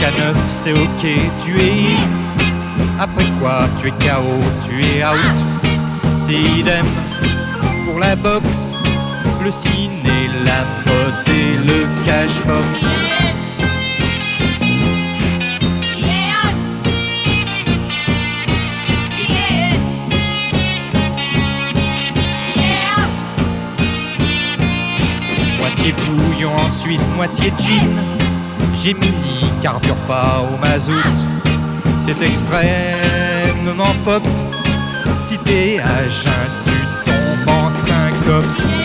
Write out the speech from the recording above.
à 9, c'est ok, tu es in. Après quoi, tu es KO, tu es out. C'est idem pour la boxe, le ciné, la mode et le cashbox. Moitié bouillon, ensuite moitié gin. Gemini carbure pas au mazout. C'est extrêmement pop. Si t'es à jeun, tu tombes en syncope.